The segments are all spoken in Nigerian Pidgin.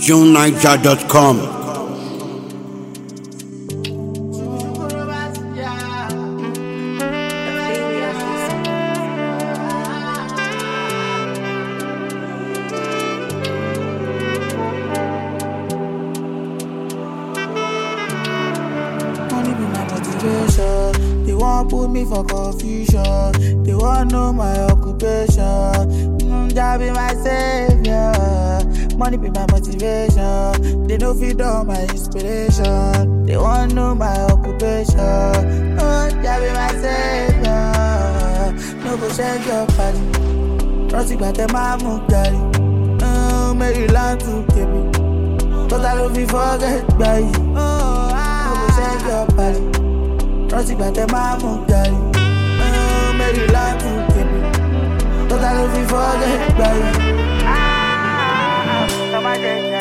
JuneNiger.com. Money be my motivation. They won't put me for confusion. They won't know my occupation. That be my savior. Money be my motivation. They know feed on my inspiration. They won't know my occupation. That be my savior. No go shake your body. Rossi got them move daddy. Maryland to Kebbi. But I don't be forget by you. No go shake your body. Rossi got them move daddy. Maryland to Kebbi. But I don't be forget by you. Come on,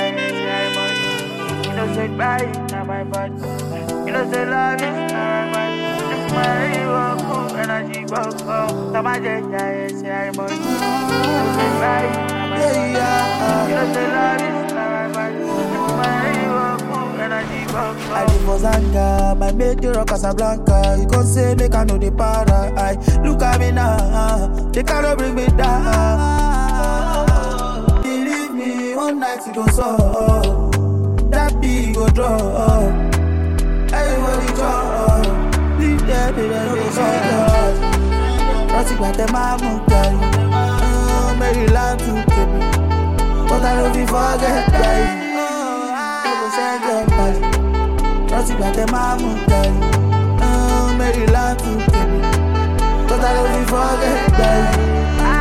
you know, say bye, now my body. You know, say love is now my body. It's my walk, energy walk. Come on, say money. You know, say bye, now my body. You know, say love is now my body. It's my walk, energy walk. I live for Zanga, my mate the rock Casablanca. You can't say make I know the para. Look at me now, they cannot bring me down. Believe me, one night you go so. That big go draw. Everybody draw. Leave them, baby, no go Rossi got them move daddy. Maryland to Kebbi. But I don't be forget daddy. No go send your body. Rossi got them move daddy. Maryland to Kebbi. But I don't be forget daddy.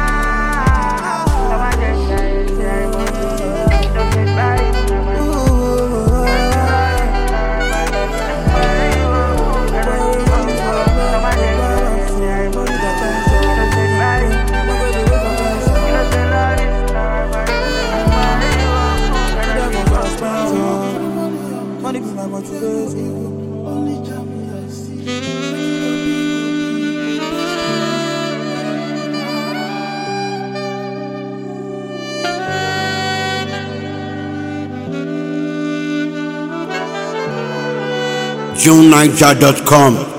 Money be my motivation. Only tell me I see. JuneNiger.com.